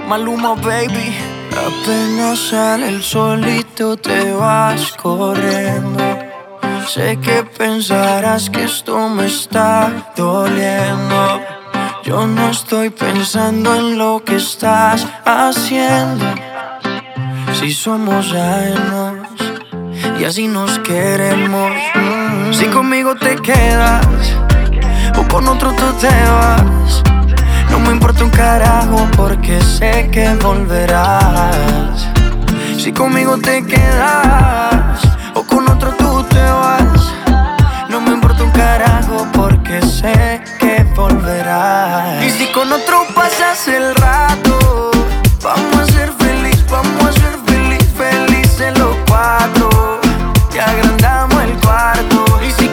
Maluma, baby. Apenas sale el solito te vas corriendo. Sé que pensarás que esto me está doliendo. Yo no estoy pensando en lo que estás haciendo. Si somos ajenos y así nos queremos. Si conmigo te quedas o con otro tú te vas, no me importa un carajo porque sé que volverás. Si conmigo te quedas o con otro